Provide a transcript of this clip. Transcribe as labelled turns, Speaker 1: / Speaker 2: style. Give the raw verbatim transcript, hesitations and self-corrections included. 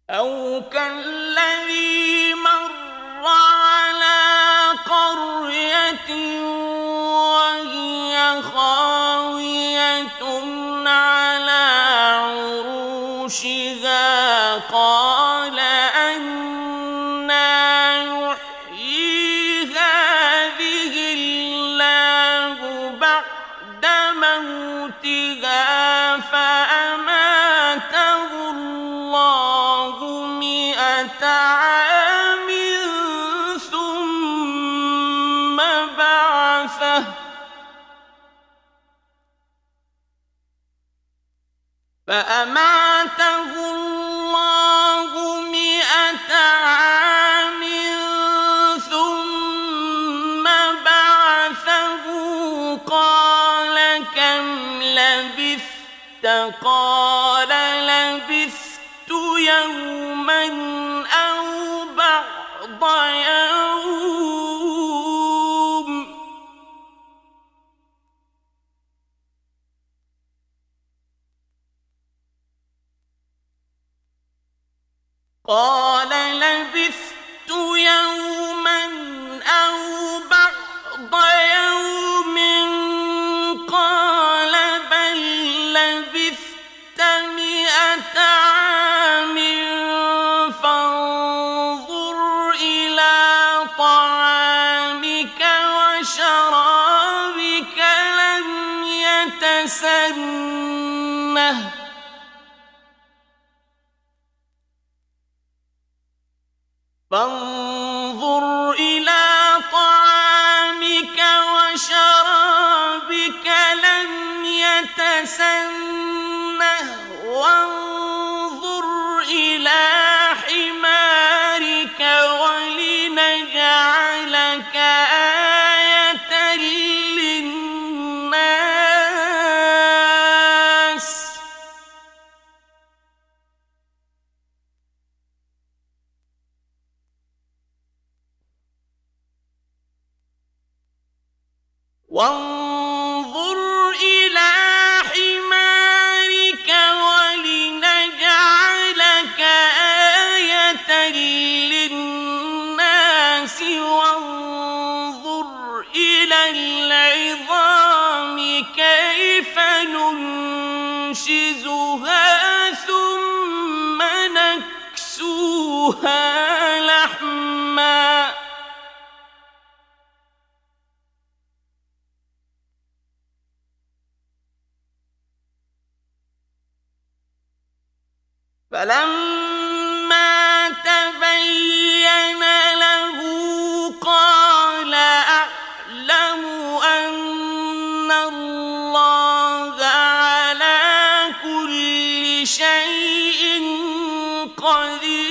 Speaker 1: أو كالذي مر على قرية وهي خاوية على عروشها قال أنى يحيي هذه الله بعد موتها فأماته الله مئة عام ثم بعثه فأماته الله مئة عام ثم بعثه قال كم لبثت قال لبثت يوما أو بعض يوم قال لبثت يوما أو بعض يوم قال بل لبثت مئة عام فانظر إلى طعامك وشرابك لم يتسنه فانظر إلى طعامك وشرابك لم يتسنه وانظر إلى حمارك ولنجعلك آية للناس وانظر إلى حمارك ولنجعلك آية للناس وانظر إلى العظام كيف ننشزها ثم نكسوها لحما فلما تبين له قال أعلم أن الله على كل شيء قدير